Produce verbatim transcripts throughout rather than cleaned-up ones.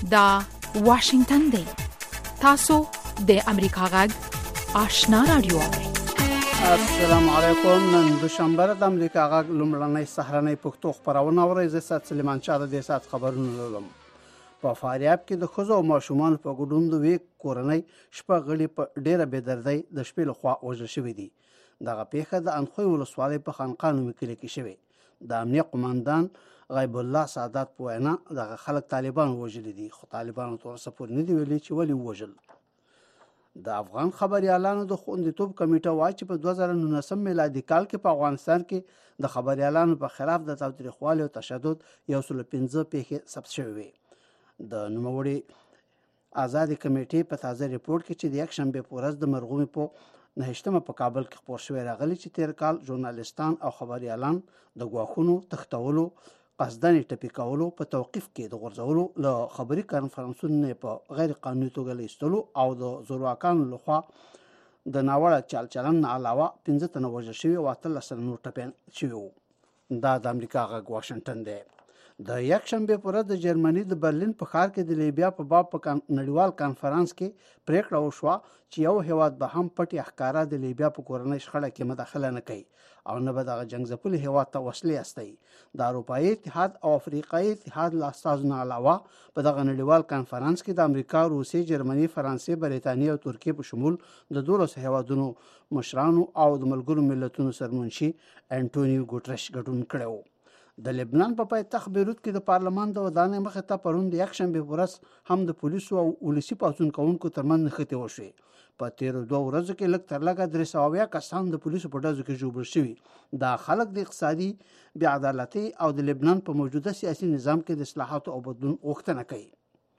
دا واشنگتن دی. تاسو د امریکا غږ آشنا رادیو. السلام علیکم. نن دوشنبه د امریکا غږ لومړنۍ سهارنۍ پښتو خبرونه اورئ. زه سات سلیمان چا د دې سات خبرونه لولم. په فاریاب کې د ښځو او ماشومان په ګډون د ویک کورنۍ شپه غړي په ډیره بېدردۍ د شپې لخوا وژل شوي دي. دغه پیښه د انخوی ولسوالۍ په خانقاه نومي کلي کې شوې. د امنیه قماندان غیب الله سعادت په وینا دغه خلک طالبان وژلي دي، خو طالبانو تر اوسه پورې نه دي ویلي چې ولې وژل. د افغان خبريالانو د خوندیتوب کمیټه وایي چې په دوه زره نولسم میلادي کال کې په افغانستان کې د خبريالانو په خلاف د تاوتریخوالي او تشدد یو سل پنځه پیښې ثبت شوې وي. د نوموړي آزادې کمیټې په تازه ریپورت کې چې د یک شنبې په ورځ د مرغومي په نهشتمه په کابل کې خپور شوی راغلی چې تیر کال ژورنالیستان او خبريالان د ګواښونو تختولو، قصدن ټپي کولو، په توقیف کې د غورځولو، له خبري کانفرنسونو په غیر قانوني توګه لیستلو او د زورواکانو لخوا د ناوړه چال چلن نه علاوه پنځه تنه وژل شوي او اتلس تنه نور ټپیان شوي وو. دا د امریکا غږ واشنګټن دی. د یک شنبې په ورځ د جرمني د برلین په ښار کې د لیبیا په باب په نړیوال کانفرنس کې پریکړه وشوه چې یو هیواد به هم پټي ښکارا د لیبیا په کورنۍ شخړه کې مداخله نه کوي او نه به دغه جنګ ځپلي هیواد ته وسلې استوي. د اروپایي اتحاد او افریقایي اتحاد له استازو نه علاوه په دغه نړیوال کانفرنس کې د امریکا، روسیې، جرمني، فرانسې، بریتانیا او ترکیې په شمول د دولسو هیوادونو مشرانو او د ملګرو ملتونو سرمنشي انټونیو ګوترش ګډون کړی و. د لبنان په پایتخت بیروت کې د پارلمان د ودانۍ مخې ته پرون د یک شنبې په ورځ هم د پولیسو او ولسي پاڅون کوونکو ترمنځ نښتې وشوې. په تیرو دوه ورځو کې لږ تر لږه درې سوه اویا کسان د پولیسو په ډزو کې ژوبل شوي. دا خلک د اقتصادي بې عدالتۍ او د لبنان په موجوده سیاسي نظام کې د اصلاحاتو او بدلون غوښتنه کوي.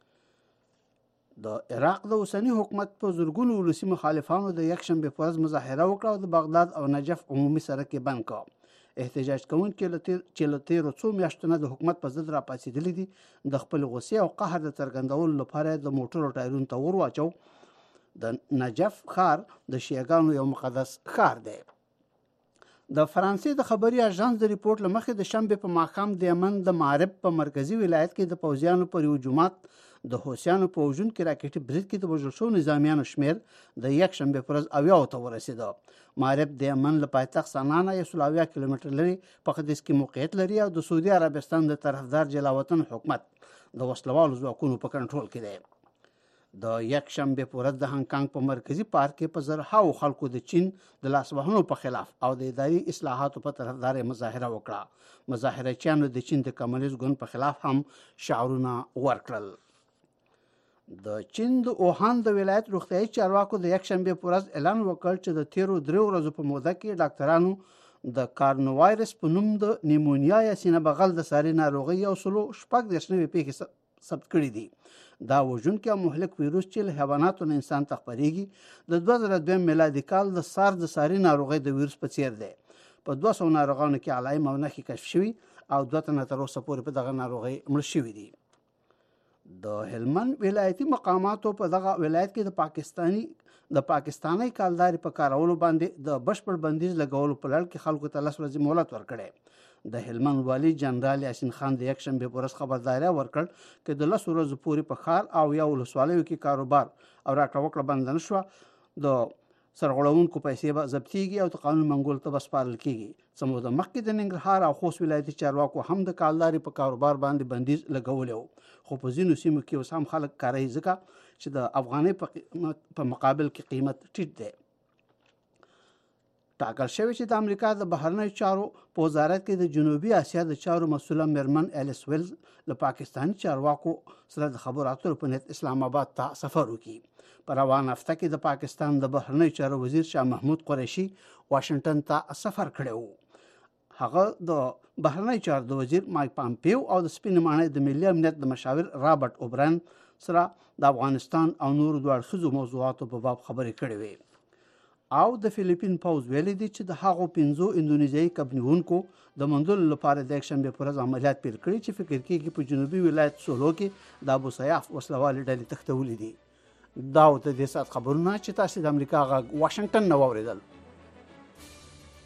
د عراق د اوسني حکومت په زرګونو ولسي مخالفانو د یک شنبې په ورځ مظاهره وکړه او د بغداد او نجف عمومي سړک یې بند کړ. احتجاج کوونکي چې له تیرو څو میاشتو نه د حکومت په ضد راپاڅېدلي دي د خپل غصې او قهر د څرګندولو لپاره د موټرو ټایرونو ته ور واچو. د نجف ښار د شیعګانو یو مقدس ښار دی. د فرانسې د خبري اژانس د ریپورت له مخې د شنبې په ماښام د یمن د معرب په مرکزي ولایت کې د پوځیانو پر یو جومات د حوثیانو په وژونکي راکټي برید کې د وژل شوو نظامیانو شمېر د یک شنبې په ورځ اویاو ته ورسېده. معرب د یمن له پایتخت سنا نه یو سل اویا کیلومتر لرې په ختیځ کې موقعیت لري او د سعودي عربستان د طرفدار جلاوطن حکومت د وسلوالو ځواکونو په کنټرول کې دی. د یک شنبې په ورځ د هانګ کانګ په مرکزي پارک کې په زرهاو خلکو د چین د لاسوهنو په خلاف او د اداري اصلاحاتو په طرفدار مظاهره وکړه. مظاهرچیانو د چین د کمونیست ګوند په خلاف هم شعارونه ورکړل. د چین د اوهان د ولایت روغتیايي چارواکو د یک شنبې په ورځ اعلان وکړ چې د تیرو درې ورځو په موده کې ډاکټرانو د کارنووایرس په نوم د نیمونیا یا سینه بغل د ساري ناروغۍ یو سلو شپږ دېرش نوې پیښې ثبت کړي دي. دا وژونکی او مهلک ویروس چې له حیواناتو نه انسان ته خپرېږي د دوه زره دویم میلادي کال د سارس د ساري ناروغۍ د ویروس په څیر دی. په دوه سوه ناروغانو کې علائم او نښې کشف شوي او دوه تنه تر اوسه پورې په دغه ناروغۍ مړه شوي دي. د هلمند ولایتي مقاماتو په دغه ولایت کې د پاکستاني د پاکستاني کالداري په کارولو باندې د بشپړ بندیز لګولو په لړ کې خلکو ته لس ورځې مهلت ورکړی. د هلمند والي جنرال یاسین خان د یک شنبې په ورځ خبرداری ورکړ چې د لسو ورځو پورې په ښار او یا ولسوالیو کې کاروبار او راکړه وکړه بند نه شوه. د سرغړونکو پیسې به ضبطېږي او د قانون منګولو ته به سپارل کېږي. څه موده مخکې د ننګرهار او خوست ولایتي چارواکو هم د کالداري په کاروبار باندې بندیز لګولی و، خو په ځینو سیمو کې اوس هم خلک کاروي ځکه چې د افغانۍ په مقابل کې قیمت ټیټ دی. ټاکل شوی چې د امریکا د بهرنیو چارو په وزارت کې د جنوبي اسیا د چارو مسؤله میرمن الیس ویلز له پاکستاني چارواکو سره د خبرو اترو په نیت اسلام آباد ته سفر وکړي. په روانه هفته کې د پاکستان د بهرنیو چارو وزیر شاه محمود قریشي واشنګټن ته سفر کړی و. هغه د بهرنیو چارو د وزیر مایک پامپیو او د سپین ماڼۍ د ملي امنیت د مشاور رابرټ اوبراین سره د افغانستان او نورو دوه اړخیزو موضوعاتو په باب خبرې کړې وې. او د فلیپین پوځ ویلي دي چې د هغو پنځو اندونیزیایي کبنیونکو د موندلو لپاره د یک شنبې په ورځ عملیات پیل کړي چې فکر کېږي په جنوبي ولایت سولو کې د ابو سیاف وسلوالې ډلې تښتولي دي. دا و د دې ساعت خبرونه چې تاسو د امریکا غږ واشنګټن نه واورېدل.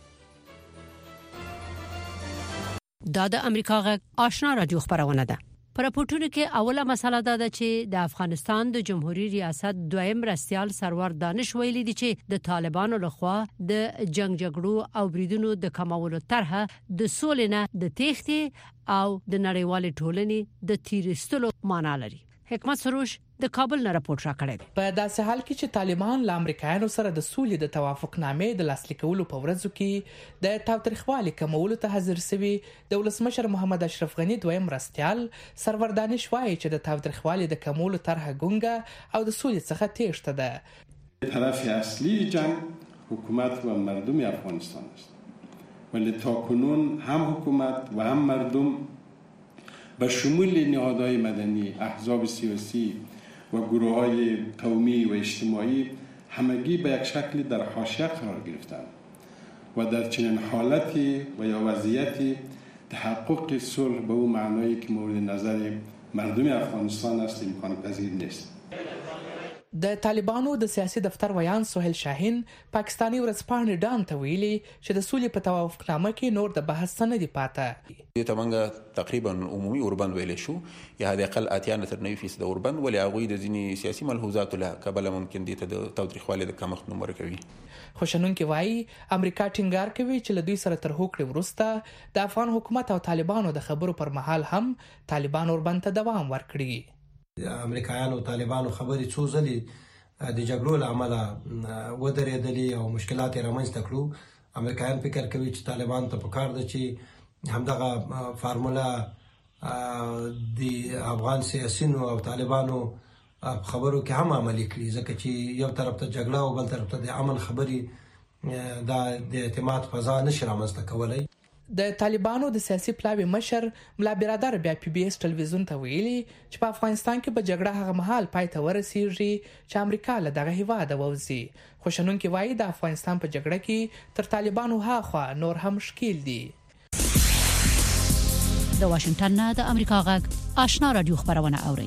دا د امریکا غږ آشنا رادیو خبرونه ده. پر راپورټونو کې اوله مسله دا ده چې د افغانستان د جمهوریت ریاست دویم رئیس سرور دانش ویلي دي چې د طالبانو لخوا د جنگ جګړو او بریدونو د کمولو طرحه د سولې نه د تېښتې او د نړیوال ټولنې د تیرستلو معنا لري. حکمت سروش د کابل نه راپورټ راکړی دی. په داسې حال کې چې طالبان له امریکایانو سره د سولې د توافق نامې د لاسلیک کولو په ورځو کې د تاوتریخوالي کمولو ته حاضر شوي د ولسمشر محمد اشرف غنی دویم مرستیال سرور دانش وایي چې د تاوتریخوالي د کمولو طرحه ګونګه او د سولې څخه تېښته ده. طرف اصلی جنگ حکومت و مردم افغانستان است، ولی تاکنون هم حکومت و هم مردم به شمول نهادهای مدنی، احزاب سیاسی و گروه‌های قومی و اجتماعی همگی به یک شکل در حاشیه قرار گرفتند و در چنین حالتی و یا وضعیتی تحقق صلح به اون معنایی که مورد نظر مردم افغانستان است امکان پذیر نیست. د طالبانو د سیاسي دفتر ویان سهیل شاهین پاکستانی ورځپاڼې ډان ته ویلي چې د سولې په توافقنامه کې نور د بحث نه دی پاته. دې ته موږ تقریبا عمومي اوربند ویلی شو، یا د اقل اتیا نه تر نوي فیصده اوربند، ولې هغوی د ځینې سیاسي ملحوظاتو له کبله ممکن دې ته د تاوتریخوالي د کمښت نوم ورکوي. خوشنونکي وایي امریکا ټینګار کوي چې له دوی سره تر هوکړې وروسته د افغان حکومت او طالبانو د خبرو پر مهال هم طالبان اوربند ته دوام ورکړي. امریکایانو او طالبانو خبرې څو ځلې د جګړو له امله ودرېدلې او مشکلات یې رامنځته کړو. امریکایان فکر کوي چې طالبان ته پکار ده چې همدغه فارموله د افغان سیاسینو او طالبانو خبرو کې هم عملي کړي، ځکه چې یو طرف ته جګړه او بل طرف ته د امن خبرې د اعتماد فضا نشي رامنځته کولی. د طالبانو د سیاسي پلاوي مشر ملا برادر بیا پی بی اس ټلویزیون ته ویلي چې په افغانستان کې به جګړه هغه مهال پای ته ورسیږي چې امریکا له دغه هیواده ووځي. خوشنونکي وایي د افغانستان په جګړه کې تر طالبانو هاخوا نور هم شکیل دي. د واشنگټن نه د امریکا غږ آشنا رادیو خبرونه اوري.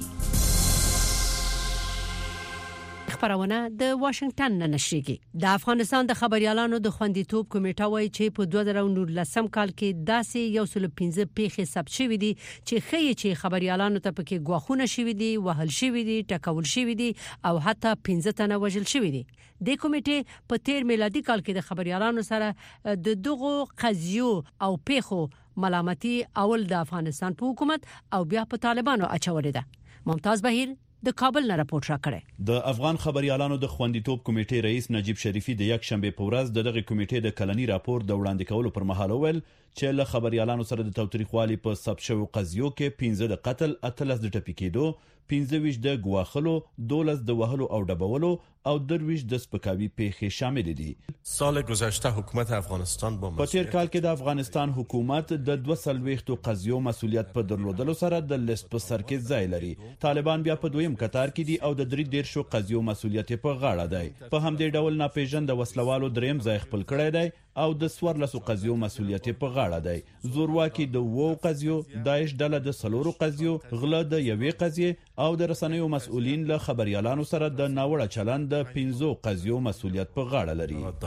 خبرونه د واشنگټن نه نشریږي. د افغانستان د خبريالانو د خوندیتوب کمیټه وایي چې په دوه زره نولسم کال کې داسې یو سل پنځه پیښې ثبت شوې دي چې خې چې خبريالانو ته پکې غواخونه شوې دي، وهل شوې دي، ټکول شوې دي او حتی پنځه تنه وژل شوې دي. د کمیټې په تیر میلادي کال کې د خبريالانو سره د دغو قضیو او پیښو ملامتي اول د افغانستان په حکومت او بیا په طالبانو اچولې ده. ممتاز بهیر د کابل نه راپورټ راکړی. د افغان خبريالانو د خوندیتوب کمیټې رئیس نجیب شریفي د یک شنبه په ورځ د دغه کمیټې د کلنی راپور د وړاندې کولو پر مهال ویل چې له خبريالانو سره د تاوتریخوالي په ثبت شوو قضیو کې پنځه د قتل، اتلس د ټپي کېدو، پنځه ویشت د غواخلو، دولس د وهلو او ډبولو او درویش د سپکاوي پیښې شامل دي. سال گذشته حکومت افغانستان با په تیر کال کې د افغانستان حکومت د دوه سلويختو قضیو مسولیت په درلودلو سره د لیست په سر کې ځای لري. طالبان بیا په دویم کتار کې دي او د درې دیرشو قضیو مسولیت په غاړه دی. په همدې ډول ناپېژند وسلوالو دریم ځای خپل کړی دی او د سورلسو قضیو مسولیت په غاړه دی. زورواکي د وو قضیو، داعش ډله د سلورو قضیو، غله د یوې قضیې او د رسنیو مسؤلین له خبريالانو سره د ناوړه چلند د پنځو قضیو مسولیت په غاړه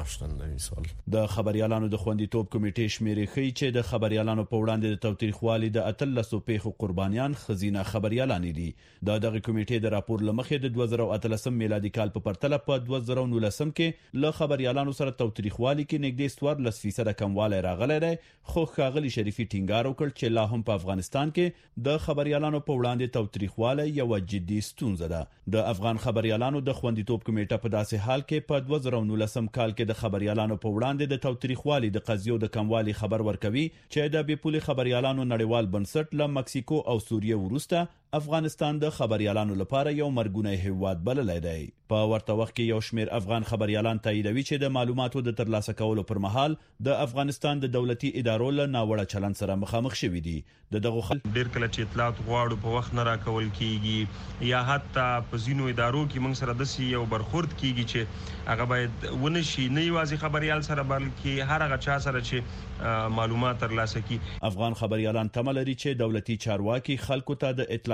لري. د خبريالانو د خوندیتوب کمیټې شمیرې ښیي چې د خبريالانو په وړاندې د تاوتریخوالي د اتلسو پیښو قربانیان خزینه خبريالان دي. د دغه کمیټې د راپور لمخې د دوه زره اتلسم میلادي کال په پرتله په دوه زره نولسم کې له خبريالانو سره تاوتریخوالي کې نږدې څوارلس فیصد کموالی راغلی دی. خو ښاغلي شریفي ټینګار وکړ چې لا هم په افغانستان کې د خبريالانو په وړاندې تاوتریخوالی یو جدي ستونزه ده. د افغان خبريالانو د خوندیتوب کمیټه په داسې حال کې په دوه زره نولسم کال کې د خبريالانو په وړاندې د تاوتریخوالي د قضیو د کموالي خبر ورکوي چې د بې پولي خبريالانو نړیوال بنسټ له مکسیکو او سوریه وروسته افغانستان د خبريالانو لپاره یو مرګونی هیواد بللی دی. په ورته وخت کې یو شمیر افغان خبريالان تاییدوي چې د معلوماتو د ترلاسه کولو پر مهال د افغانستان د دولتي ادارو له ناوړه چلند سره مخامخ شوي دي. د دغه خلک ډیر کله چې اطلاعات غواړو په وخت نه راکول کیږي یا حتی په ځینو ادارو کې موږ سره داسې یو برخورد کیږي چې هغه باید ونشي، نه یوازې خبريال سره بلکې هر هغه چا سره چې معلومات ترلاسه کړي. افغان خبريالان تمه لري چې دولتي چارواکي خلکو ته د اطلاع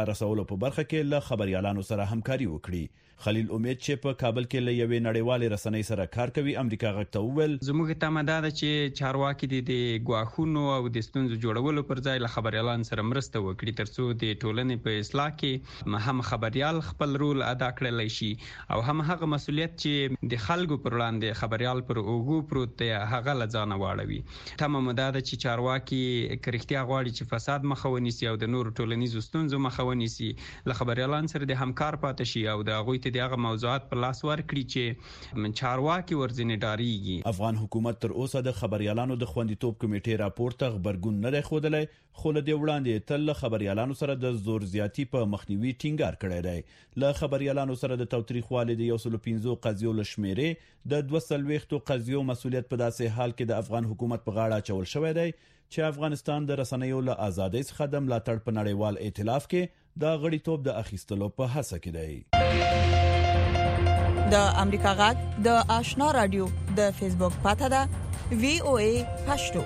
رسولو په برخه کې له خبريالانو سره همکاري وکړي. خلیل امید چې په کابل کې له یوې نړیوالې رسنۍ سره کار کوي امریکا غږ ته وویل زموږ تمه دا ده چې چارواکي د ګواښونو او د ستونزو جوړولو پر ځای له خبريالانو سره مرسته وکړي ترڅو د ټولنې په اصلاح کې هم خبريال خپل رول ادا کړلی شي او هم هغه مسولیت چې د خلکو پر وړاندې خبريال پر اوږو پروت دی هغه له ځانه واړوي. تمه مو دا ده چې چارواکي که رښتیا غواړي چې فساد مخه ونیسي او د نورو ټولنیزو ستونزو مخه ونیسي له خبريالانو سره د همکار پاتې شي او د هغوی ته دغه موضوعات په لاس ورکړي چې چارواکي ورځنې ډاریږي. افغان حکومت تر اوسه د خبريالانو د خوندیتوب کمیټې راپور ته غبرګون نه دی ښودلی خو له دې وړاندې تل له خبريالانو سره د زور زیاتی په مخنیوي ټینګار کړی دی. له خبريالانو سره د تاوتریخوالي د یو سل پنځه قضیو له شمیرې د دوه څلوېښتو قضیو مسولیت په داسې حال کې د افغان حکومت په غاړه اچول شوی دی چې افغانستان د رسنیو له ازادۍ څخه د ملاتړ په نړیوال ائتلاف کې د غړیتوب د اخیستلو په هڅه کې دی. د امریکا غږ د آشنا رادیو د فیسبوک پاته ده وی او ای پښتو.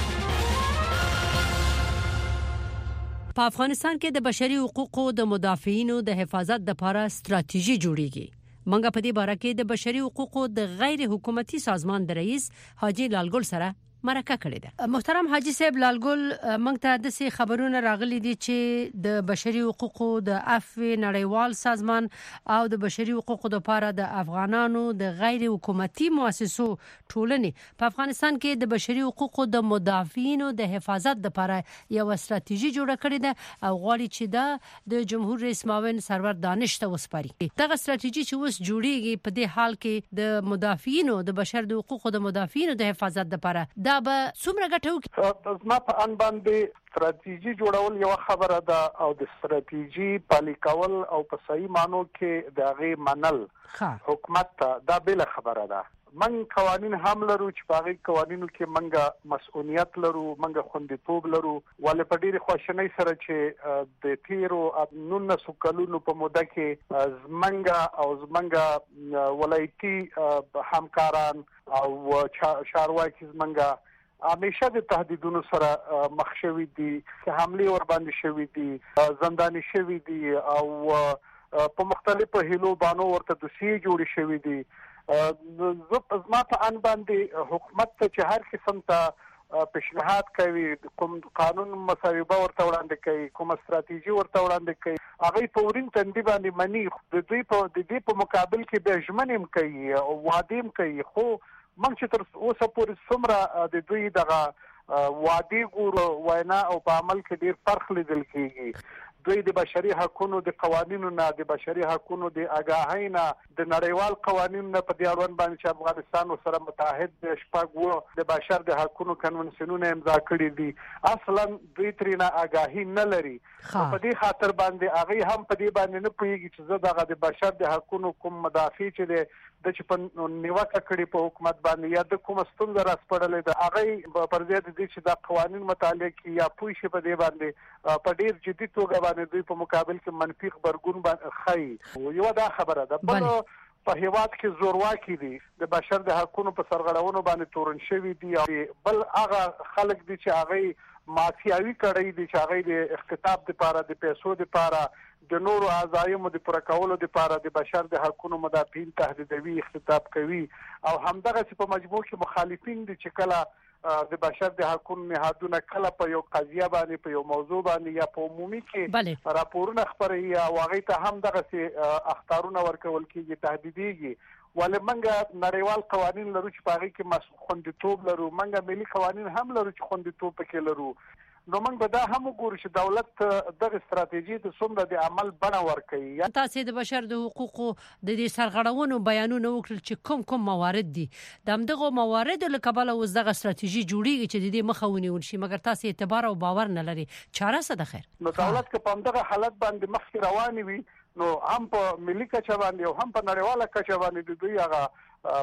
په افغانستان کې د بشري حقوقو د مدافعینو د حفاظت لپاره ستراتیژي جوړیږي. منګه په دې باره کې د بشري حقوقو د غیر حکومتي سازمان د رئیس حاجی لالګل سره مرکه کړې ده. محترم حاجی صاحب لالګل موږ ته د سي خبرونه راغلي دي چې د بشري حقوقو د عفو نړیوال سازمان او د بشري حقوقو لپاره د افغانانو د غیر حکومتي مؤسسو ټولنې په افغانستان کې د بشري حقوقو د مدافعینو د حفاظت لپاره یو ستراتیژي جوړه کړې ده او غواړي چې دا د جمهور رئیس معاون سرور دانش ته وسپاري. دغه ستراتیژي چې اوس جوړیږي په دې حال کې د مدافعینو د بشر د حقوقو د مدافعینو د حفاظت لپاره دا به څومره ګټه وکړي؟ زما په ان باندې ستراتیژي جوړول یو خبره ده او د ستراتیژي پلي کول او په صحیح مانو کې د هغې منل حکومت ته دا بله خبره ده. من قوانین هم لرو چې په هغې قوانینو کې منګه مسؤلیت لرو منګه خوندیتوب لرو ولې په ډېرې خواشنۍ سره چې د تیرو نولسو کلونو په موده کې زمنګه او زمنګه ولایتي همکاران او چارواکي زمنګه همیشه د تهدیدونو سره مخ شوي دي چې حملې ور باندې شوي دي زنداني شوي دي او په مختلفو هیلو باندې ورته دوسیې جوړې شوي دي. زما په ان باندې حکومت ته چې هر قسم ته پیشنهاد کوي کوم قانون مصوبه ورته وړاندې کوي کوم ستراتیژي ورته وړاندې کوي هغه په ورین تندي باندې مني د دوی په د دې په مقابل کې به ژمنې کوي او وعده هم کوي خو موږ چې تر اوسه پورې څومره د دوی دغه وعدې ګورو وینا او په عمل کې ډیر فرق لیدل کېږي. دوی د بشري حقوقو د قوانینو نه د بشري حقوقو د آگاهۍ نه د نړیوال قوانینو نه په دې اړوند باندې چې افغانستان سره متحد د شپږ وو د بشر د حقوقو کنونسیونونه امضا کړي دي اصلا دوی ترېنه آگاهي نه لري. په دې خاطر باندې هغه هم په دې باندې نه پوهیږي چې زه دغه د بشر د حقوقو کوم مدافع چې د د چې په نیوکه کړي په حکومت باندې یا د کوم ستونزه راسپړلې ده هغه پر ضد دي چې د قوانین متعلق یا پوه شي په دې باندې په ډیر جدي توګه باندې دوی په مقابل کې منفي خبرګون باندې خي یو دا خبره ده. بل په هیواد کې زورواکي دي د بشر د حقوقو په سرغړونو باندې تورن شوي دي بل هغه خلک دي چې هغه مافیاوي کړی دي چې هغه د اختطاف لپاره د پیسو لپاره د نورو عزایم د پوره کولو لپاره د بشر د حقوقو مدافعین تهدیدوي اختطاف کوي او همدغه چې په مجموع کې مخالفین دي چې کله د بشر د حقوقو نهادونه کله په یو قضیه باندې په یو موضوع باندې یا په عمومي کې راپورونه خپروي او هغه ته هم دغه اخطارونه ورکول کېږي تهدیدېږي. ولې منګه نړیوال قوانین لرو چې په هغې کې خوندیتوب لرو منګه ملي قوانین هم لرو چې خوندیتوب پکې لرو نو موږ به دا هم وګورو چې دولت دغه ستراتیژي ته څومره د عمل بڼه ورکوي. تاسې د بشر د حقوقو د دې سرغړونو بیانونه وکړل چې کوم کوم موارد دي د همدغو مواردو له کبله اوس دغه ستراتیژي جوړیږي چې د دې مخه ونیول شي مګر تاسې اعتبار او باور نه لري چاره څه ده؟ خیر نو دولت که په همدغه حالت باندې مخکې روانې وي نو هم په ملي کچه باندې او هم په نړیواله کچه باندې د دوی هغه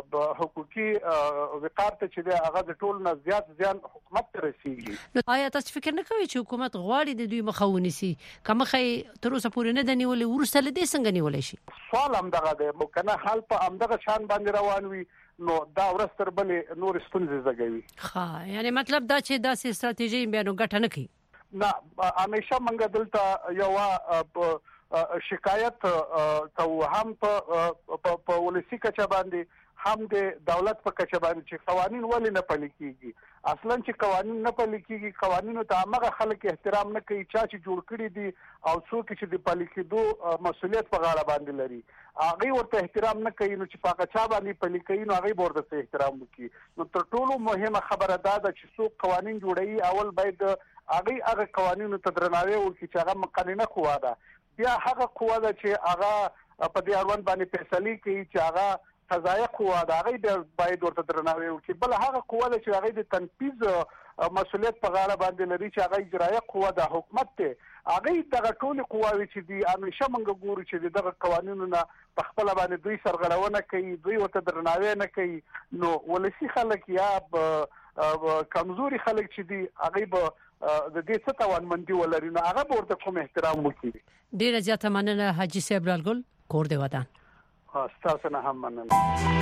حقوقي وقار ته چې هغه د ټول نه زیات زیان حکومت ته رسیږي. آیا تاسو فکر نه کوئ چې حکومت غواړي د دوی مخه ونیسي که مخه تر اوسه پورې نه ده نیولې وروسته له دې څنګه نیولی شي؟ سوال همدغه دی کنه حال په همدغه شان باندې روان وي نو دا ورځ تر بلې نور ستونزې زېږوي. ښه یعنې مطلب دا چې داسې ستراتیژي بیا نو ګټه نه کوي. نه همیشه منګه دلته یو شکایت کوو هم په ولسی کچه باندې هم د دولت په کچه باندې چې قوانين ولې نه پلي کیږي. اصلا چې قوانين نه پلي کیږي قوانینو ته هغه خلک احترام نه کوي چې جوړ کړي دي او څوک چې د پلي کېدو مسولیت په غاړه باندې لري هغه ورته احترام نه کوي. نو چې پاکه چا باندې پلي کوي نو هغه ورته احترام وکړي. نو تر ټولو مهمه خبره دا ده چې څوک قوانين جوړوي اول باید هغه هغه قوانینو ته درناوی وکړي چې هغه مقننه قوه ده. بیا هغه قوه ده چې هغه په دې اړوند باندې فیصله کوي چې هغه قضایه قوه ده هغه باید ورته درناوی وکړي. بل هغه قوه ده چې هغه د تنفيذ مسولیت په غاړه باندې لري چې هغه اجرایه قوه ده حکومت ته. هغه دغه ټول قواوی چې دي همیشه موږ ګورو چې دغه قوانینو نه په خپل باندې دوی سرغړونه کوي دوی ورته درناوی نه کوي. نو ولسی خلک یا کمزوري خلک چې دي هغه به د دې څه توانمندي ولري نو هغه ورته کوم احترام وکړي. ډیره زیاته مننه حاجی صاحب رالګل کور دی ودان. تاسو نه هم مننه.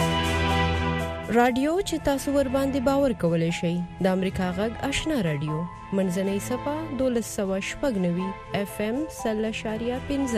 رادیو چې تاسو ور باندې باور کولای شئ د امریکا غږ آشنا رادیو منځنۍ صفه دولس سوه شپږ نوي اف ام سل اشاریه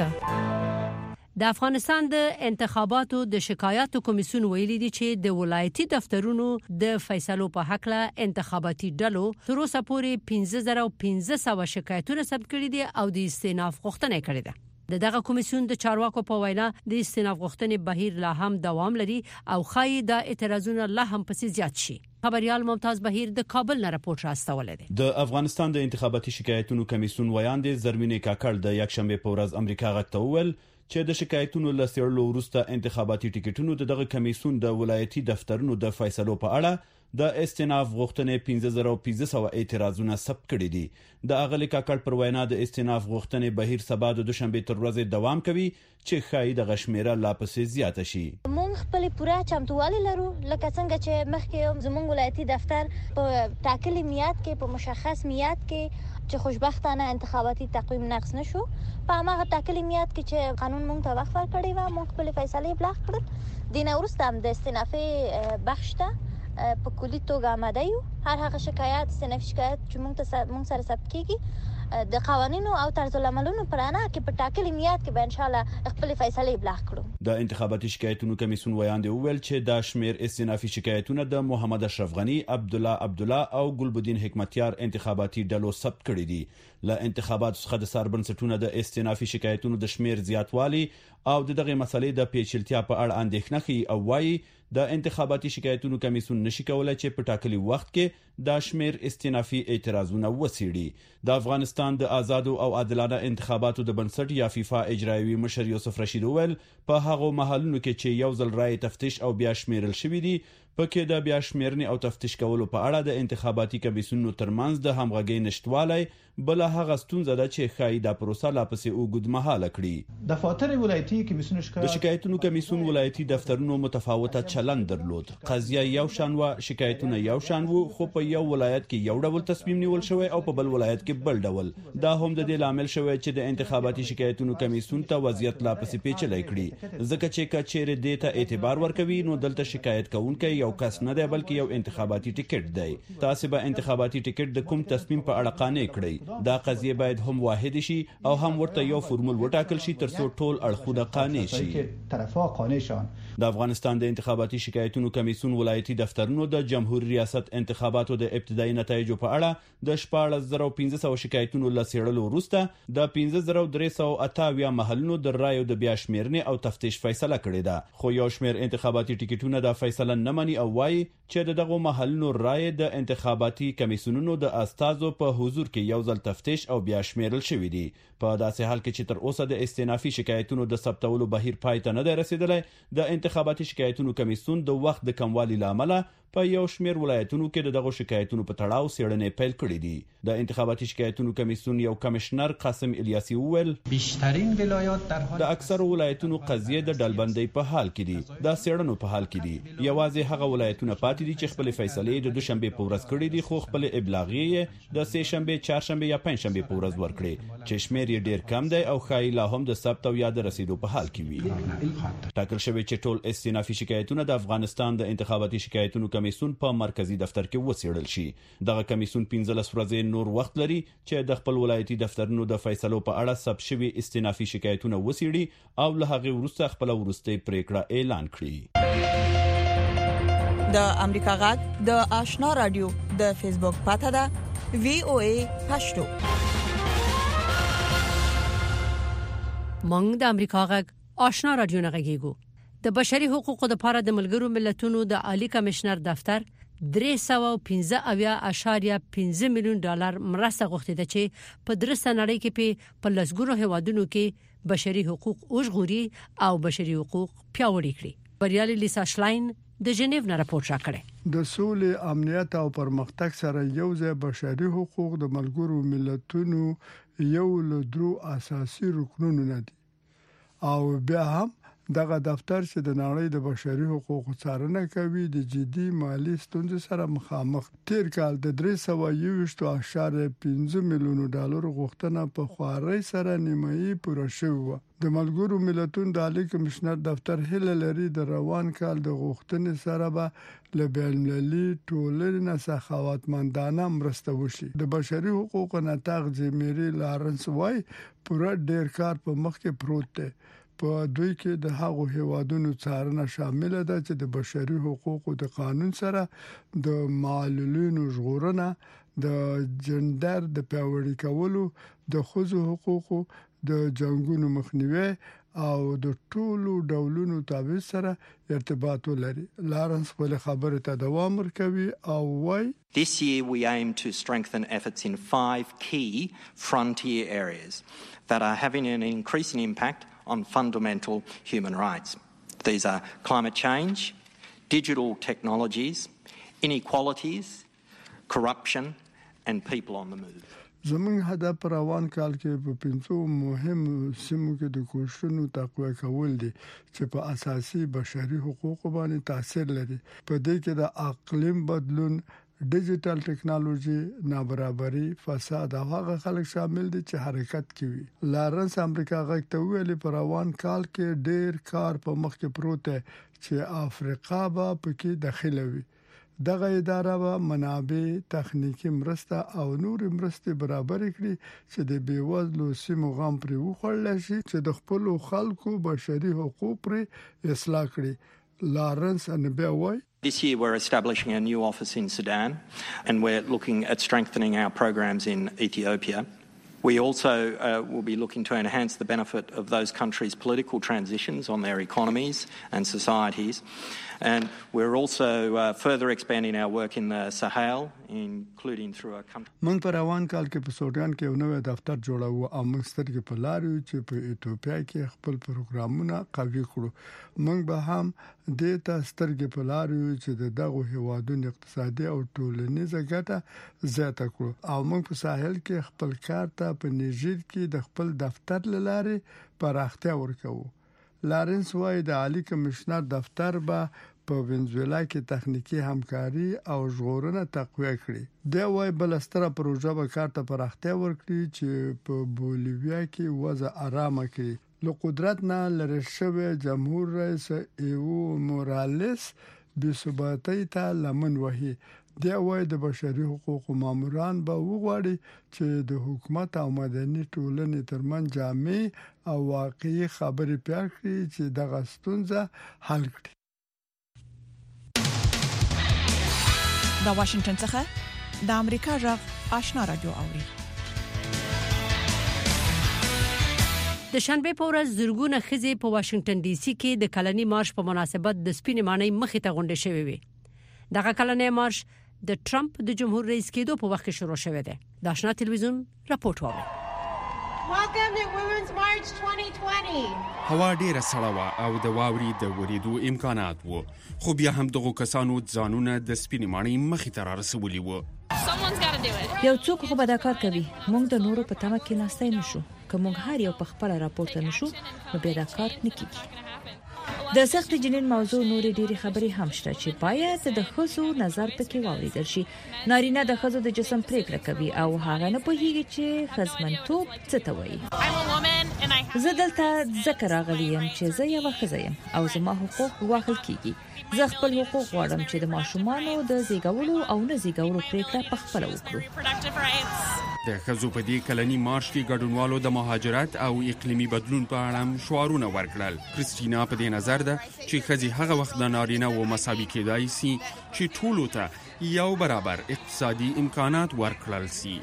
پنځه. د افغانستان د انتخاباتو د شکایاتو کمیسیون ویلي دی چې د ولایتي دفترونو د فیصلو په حق له انتخاباتي ډلو تر اوسه پورې پنځه زره پنځه سوه شکایتونه ثبت کړي دي او د استئناف غوښتنه کړې ده. د دغه کمیسیون د چارواکو په وینا د استئناف غوښتنې بهیر لا هم دوام لري او خای د اعتراضونو لا هم پسې زیات شي. خبريال ممتاز بهیر د کابل نه راپورټ راستول دي. د افغانستان د انتخاباتي شکایتونو کمیسیون ویاندې زرمینې کاکړ د یک شنبه په ورځ امریکا غږ ته وویل چې د شکایتونو لسیړلو وروسته انتخاباتي ټیکټونو دغه کمیسیون د ولایتي دفترونو د فیصلو په اړه د استئناف غوښتنې پنځه زره پنځه سوه اعتراضونه ثبت کړي دي. د اغلی کاکړ پر وینا د استئناف غوښتنې بهیر سبا د دوشنبه تر ورځې دوام کوي چې خای د غشمیره لا پسې زیاته شي. مونږ خپل پوره چمتووالی لرو لکه څنګه چې مخکې زموږ ولایتي دفتر په ټاکلي میاد کې په مشخص میاد کې چې خوشبختانه انتخاباتي تقویم نقص نشو په هغه ټاکلي میاد کې چې قانون مونږ ته وقف ورکړی و مونږ خپل فیصله ابلاغ کړل. دینه وروسته هم د استئنافي بخش ته په کلی توګه آماده یو. هر هغه شکایت استئنافي شکایت چې مونږ ته مونږ سره ثبت کیږي د قوانینو او طرز العملونو پر انا کې په ټاکلي میاد کې به ان شاء الله خپل فیصله ابلاغ کړو. د انتخاباتي شکایتونو کمیسیون ویاندې وویل چې دا شمیر استئنافي شکایتونه د محمد اشرف غنی، عبد الله عبد الله او ګلبدین حکمتیار انتخاباتي ډلو ثبت کړي دي. له انتخاباتو څخه د سربنسټونو د استئنافي شکایتونو د شمیر زیاتوالی او دغه مسلې د پیچلتیا په اړه اندېښنه کوي او وايي د انتخاباتي شکایتونو کمیسیون نشي کولای چې په ټاکلي وخت کې د شمیر استئنافي اعتراضونه وسیړي. د افغانستان د آزادو او عادلانه انتخاباتو د بنسټ یا فیفا اجرایوي مشر یوسف رشید وویل په هغه محلونو کې چې یو ځل رای تفتیش او بیا شمیرل شوی دي پکې د بیا شمیرنې او تفتیش کولو په اړه د انتخاباتي کمیسیونونو ترمنځ د همغږۍ نشټوالی بل هغه ستونزه ده چې خای د پروسه لا پسې اوږد مهاله کړي. دفاتر ولایتي کمیسیون د شکایتونو کمیسیون ولایتي دفترونو متفاوته چلند درلود. قضیه یو شان و، شکایتونه یو شان وو، خو په یو ولایت کې یو ډول تصمیم نیول شوی او په بل ولایت کې بل ډول. دا هم د دې لامل شوی چې د انتخاباتي شکایتونو کمیسیون ته وضعیت لا پسې پیچلی کړي ځکه چې کچېره دې ته اعتبار ورکوي نو دلته شکایت کوونکی یو کس نه دی بلکې یو انتخاباتي ټیکټ دی. تاسو به انتخاباتي ټیکټ د کوم تصمیم په اړه قانع کړئ. دا قضیه باید هم واحد شي او هم ورته یو فرمول وټاکل شي ترڅو ټول اړخونه قانع شي. طرفا قانع شون. د افغانستان د انتخاباتي شکایتونو کمیسیون ولایتي دفترونو د جمهوریت ریاست انتخاباتو د ابتدایي نتایجو په اړه د شپاړس زره پنځه سوه شکایتونو لسیړلو وروسته د پنځه زره درې سوه اته اویا محلونو د رایو د بیا شمیرنې او تفتیش فیصله کړې ده. خو یو شمیر انتخاباتي ټیکټونه د فیصله نه مني او وايي چې دغه محلونو رای د انتخاباتي کمیسیونونو د استازو په حضور کې یو ځل تفتیش او بیا شمیرل شوی دی. په داسې حال کې چې تر اوسه د استئنافي شکایتونو د ثبتولو بهیر پای ته نه دی رسیدلی د انتخاباتي شکایتونو کمیسیون د وخت د کموالي لامل په یو شمیر ولایتونو کې دغه شکایتونو په تړاو څېړنې پیل کړې دي. د انتخاباتي شکایتونو کمیسیون یو کمشنر قاسم الیاسی وویل بیشترین ولایات در حال د اکثر ولایتونو قضیه د ډلبندۍ په حال کې دي، د څېړنو په حال کې دي. یوازې هغه ولایتونه پاتې دي چې خپل فیصلې د دوشنبه په ورځ کړې دي خو خپل ابلاغیه د سه شنبه، چهارشنبه یا پنځشنبه په ورځ ورکړي چې شمیر یې ډیر کم دی او خای لا هم د ثبت او یاد رسیدو په حال کې وي. ټاکل شوی چې ټول استئنافي شکایتونه د افغانستان د انتخاباتي شکایتونو کمیسون په مرکزی دفتر کې وڅېړل شي. دغه کمیسون پنځلس ورځې نور وخت لري چې د خپل ولایتي دفترونو د فیصلو په اړه ثبت شوي استنافي شکایتونه وڅېړي او له هغې وروسته خپل وروستۍ پریکړه اعلان کړي. د امریکا غږ د آشنا رادیو د فیسبوک پاڼه ده وی او ای پښتو. مونږ د امریکا غږ آشنا رادیو نه غږیږو. د بشري حقوقو لپاره د ملګرو ملتونو د عالی کمشنر دفتر درې سوه او پنځه اویا اعشاریه پنځه میلیون ډالر مرسته غوښتي ده چې په درسته نړۍ کې په لسګونو هیوادونو کې بشري حقوق وژغوري او بشري حقوق پیاوړي کړي. بریالي لیسا شلاین د جنیو نه راپور راکړي. د سولې، امنیت او پرمختګ سره یو ځای بشري حقوق د ملګرو ملتونو یو له درو اساسي رکنونو نه دي او بیا هم دغه دفتر چې د نړۍ د بشري حقوقو څارنه کوي د جدي مالی ستونزې سره مخامخ. تیر کال د درې سوه یوویشت اعشاریه پنځه میلیون ډالر غوښتنه په خوارۍ سره نیمایي پوره شوې و. د ملګرو ملتونو د عالی کمشنر دفتر هیله لري د روان کال د غوښتنې سره به له بین‌المللي ټولنې سخاوتمندانه مرسته وشي. د بشري حقوقو نطاق جمیری لارنس وای پوره ډیر کار په مخ کې پروت دی. په دوی کې د هغو هیوادونو څارنه شامل ده چې د بشري حقوقو د قانون سره د معلولینو ژغورنه، د جندر د پیاوړي کولو، د ښځو حقوقو، د جنگونو مخنیوي او د ټولو ډولونو تابع سره ارتباط ولري. لارنس په خبره ته دوام ورکوي او وای This year we aim to strengthen efforts in five key frontier areas that are having an increasing impact on fundamental human rights. These are climate change, digital technologies, inequalities, corruption and people on the move. زموږ هدف په روان کال کې په پنځو مهم سیمو کې د کوششونو تقویه کول دي چې په اساسي بشري حقوقو باندې تاثیر لري. په دې کې د اقلیم بدلون، ډیجیټل ټیکنالوژي، نابرابري، فساد او هغه خلک شامل دي چې حرکت کوي. لارنس امریکا غږ ته ویلي په روان کال کې ډیر کار په مخ کې پروت دی چې افریقا به پکې داخله وي. دغه اداره به منابع، تخنیکی مرسته او نور مرستې برابر کړي چې د بیوزلو سیمو غم پرې وخړل شي چې د خپل خلکو بشري حقوق پرې اصلاح کړي. لارنس انبیا وای This year we're establishing a new office in Sudan and we're looking at strengthening our programs in Ethiopia. We also uh, will be looking to enhance the benefit of those countries' political transitions on their economies and societies. And we're also uh, further expanding our work in the Sahel, including through a country. موږ په روان کال کې په سودان کې یو نوی دفتر جوړاو او موږ سترګې په لار یو چې په ایتوپیا کې خپل پروګرامونه قوي کړو. موږ به هم د ته سترګې په لار یو چې دغه هیوادونو اقتصادي او ټولنیزه ګټه زیاته کړو او موږ په ساحل کې خپل کار ته په نیجر کې د خپل دفتر لاره پراختیا ورکوو. لارنس وای د عالی کمشنر دفتر به په وینزویلا کې تخنیکی همکاري او ژغورنه تقویه کړي. دا وای بلستره پروژه به کار ته پراختیا ورکړي چې په بولیویا کې وضع آرامه کړي. له قدرت نه لری شوی جمهور رئیس ایو مورالس بې ثباتۍ ته لمن وهي. دا وای د بشري حقوقو ماموران به وغواړي چې د حکومت او مدني ټولنې ترمنځ جامع او واقعي خبرې پیل کړي چې دغه ستونزه حل کړي. د واشنگټن څخه د امریکا غږ آشنا رادیو اوري. د شنبه په ورځ زرګونه ښځې په واشنگټن ډي سي کې د کلني مارش په مناسبت د سپینې ماڼۍ مخې ته غونډې شوې وي. دغه کلنی مارش د ټرمپ د جمهور رئیس کېدو په وخت کې شروع شوی دی. د آشنا ټلویزیون راپورټ وایي. Welcome to Women's March twenty twenty. هوا ډیره سړه وه او د واورې د ورېدو امکانات وو، خو بیا هم دغو کسانو ځانونه د سپینې ماڼۍ مخې ته رارسولي وو. یو څوک خو به دا کار کوي. موږ د نورو په تمه کې ناستای نشو. که موږ هر یو په خپل راپورته نشو نو بیا دا کار نه کیږي. د سخت جنین موضوع نور ډېری خبرې هم شته چې باید د خزو نظر پکې واوریدل شي. نارینه د خزو د جسم پریکړه کوي او هغه نه پوهیږي چې خزمنتوب څه ته وایي. زه دلته ذکر راغلی یم چې زه یو خزه یم او زما حقوق واخل کیږي. زه خپل حقوق غواړم چې د ماشومانو د زیږولو او نه زیږولو پریکړه په خپل وکړو. د خزو په دې کلنی مارش کې ګډونوالو د مهاجرت او اقلیمي بدلون په اړه شعارونه ورکړل. کریستینا په دې نظر ده چې خزي هغه وخت د نارینه او مساوي کېدای شي چې ټولو ته یو برابر اقتصادي امکانات ورکړل شي.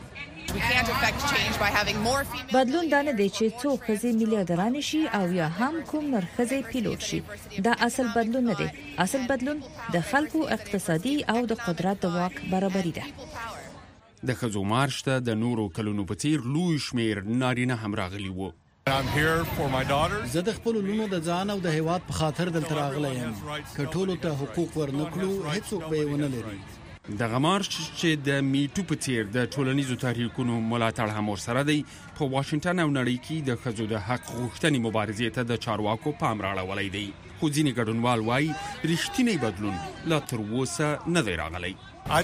بدلون دا نه دی چې څو خزي میلیاردران شي او یا هم کوم نر خزي پیلوټ شي. دا اصل بدلون نه دی. اصل بدلون د خلکو اقتصادي او د قدرت د واک برابرۍ ده. د خزو مارش ته د نورو کلونو په څیر لوی شمیر نارینه هم راغلي وو. زه د خپل لونو د ځان او د هیواد په خاطر دلته راغلی یم. که ټولو ته حقوق ورنکړو هیڅوک به یې ونه لري. دغه مارش چې د میټو په څیر د ټولنیزو تحریکونو ملاتړ هم ورسره دی په واشنگټن او نړۍ کې د خزو د حق غوښتنې مبارزې ته د چارواکو پام راړولی دی. خو ځینې ګډونوال وایي رښتینی بدلون لا تر اوسه نه دی راغلی.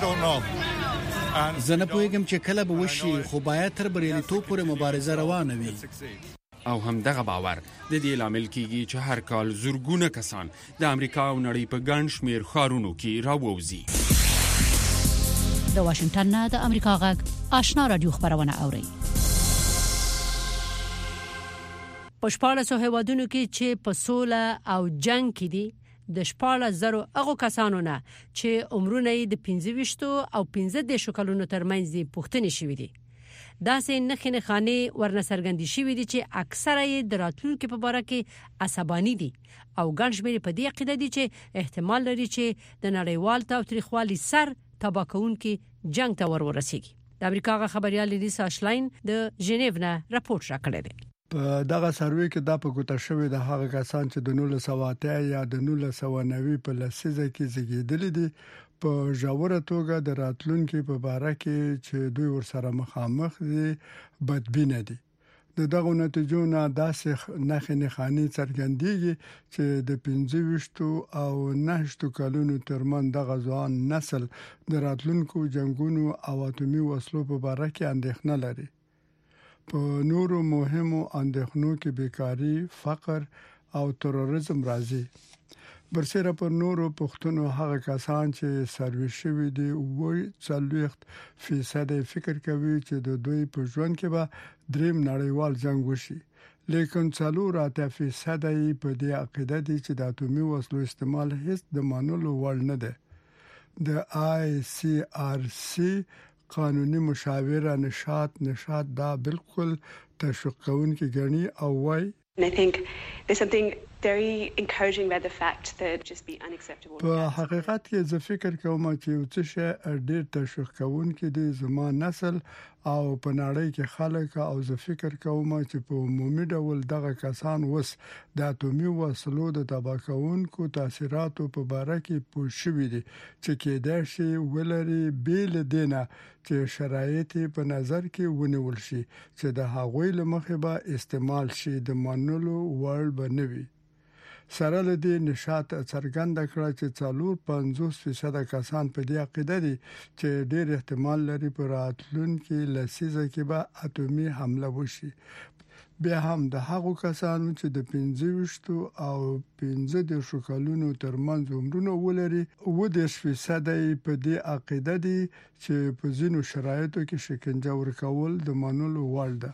زه نه پوهیږم چې کله به وشي خو باید تر بریالیتوب پورې مبارزه روانه وي. او هم دغه باور د دې لامل کیږي چې هر کال زرګونه کسان د امریکا او نړۍ په ګڼ شمیر ښارونو کې راووځي. د واشنگټن نه د امریکا غږ آشنا رادیو خبرونه اوري. په شپاړسو هیوادونو کې چې په سوله او جنگ کې دي د شپاړس زرو هغو کسانو نه چې عمرونه یې د پنځه ویشتو او پنځه دېرشو کلونو ترمنځ دي پوښتنې شوې دي. داسې نښې نښانې ورنڅرګندې شوې دي چې اکثره یې د راتلونکو په اړه کې عصباني دي او ګڼ شمېر په دې عقیده دي چې احتمال لري چې د نړیوال تاوتریخوالي سر تباه کوونکي جنگ ته ور ورسیږي. د امریکا خبريال لیسا شلاین د ژنیو نه راپورټ راکړی دی. په دغه سروې کې دا په ګوته شوې د هغه کسان چې د نولس سوه اته یا د نولس سوه نوي په لسیزه کې زیږیدلي دي په ژوره توګه د راتلونکو په اړه کې چې دوی ورسره مخامخ دي بدبینه دي. د دغه نتیجو نه داسې نښې نښانې څرګندېږي چې د پنځه ویشتو او نهشتو کلونو ترمن دغه ځوان نسل د راتلونکو جنگونو او اتومي وسلو په اړه کې اندېښنه لري. په نورو مهمو اندېښنو کې بیکاری، فقر او تروریزم راځي. برسره پر نورو پښتنو هغه کسان چې سروې شوی دي وایي څلوېښت فیصد فکر کوي چې د دوی په ژوند کې به دریم نړیوال جنگ وشي. لیکن څلور اته فیصد په دې عقیده دي چې د اتومي وسلو استعمال هیڅ د منلو وړ نه دی. د آی سی آر سی قانوني مشاوره نشاط نشاط دا بالکل تشویق کوونکی ګڼي او وایي And I think there's something very encouraging about the fact that just be unacceptable. په حقیقت کې زه فکر کوم چې یو څه شی ډېر تشویق کوونکی دی زما نسل او په نړۍ کې خلک او زه فکر کوم چې په عمومي ډول دغه کسان وس د اتومي وسلو د تباه کوونکو تاثیراتو په اړه کې پوه شوي دي چې کېدای شي ولري بیل دینه چې شرایط په نظر کې ونیول شي چې د هغوی لمخې به استعمال شي د منلو وړ بنوي. سره له دې نشاط څرګند کړ چې څلور پنځوس فیصد کسان په دې عقیده دي چې ډېر احتمال لري په راتلونکي لسیزه کې به اتومي حمله وشي. بیا هم د هغو کسانو چې د پنځه ویشتو او پنځه دېرشو کلونو ترمنځ عمرونه ولري اووه دېرش فیصد په دې عقیده دي چې په ځینو شرایطو کې شکنجه ورکول د منلو وړ ده.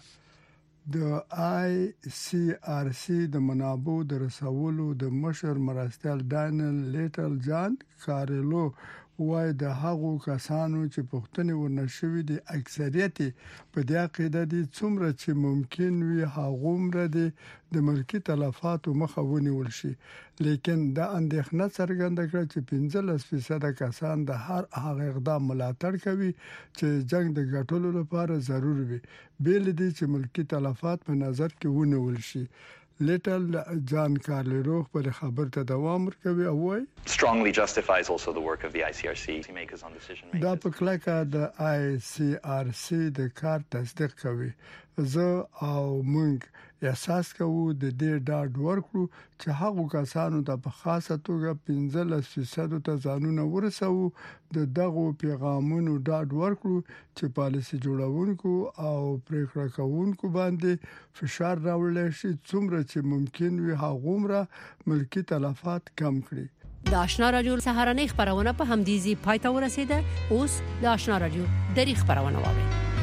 د آی سی آر سی د منابعو د رسولو د مشر مرستیال ډانیل لیټل جان کارلو وای د هغو کسانو چې پښتني ورنشوي دي اکثریت په دې عقیده دي څومره چې ممکن وي هغومره دي د ملکی تلفاتو مخه ونیول شي. لیکن دا اندېښنه څرګنده کړه چې پنځلس فیصد کسان د هر هغه اقدام ملاتړ کوي چې جنگ د ګټلو لپاره ضرور وي بیل دي چې ملکی تلفات په نظر کې ونیول شي. لیټل جان کارلو پر خبر ته دوام ورکوي او وايي strongly justifies also the work of the I C R C makers on decision makers. دا په کلکه د آی سی آر سی د کار تصدیق کوي. زه او موږ احساس کوو د دې ډاډ ورکړو چې هغه کسانو ته په خاصه توګه پنځلس فیصد ته ځانونه ورسوو د دغه پیغامونو ډاډ ورکړو چې پالیسي جوړونکو او پریکړه کوونکو باندې فشار راوړل شي څومره چې ممکن وي هغومره ملکی تلفات کم کړي. د آشنا رادیو سهارنۍ خبرونه په همدیزي پای ته ورسیده. اوس د آشنا رادیو دری خبرونه واورئ.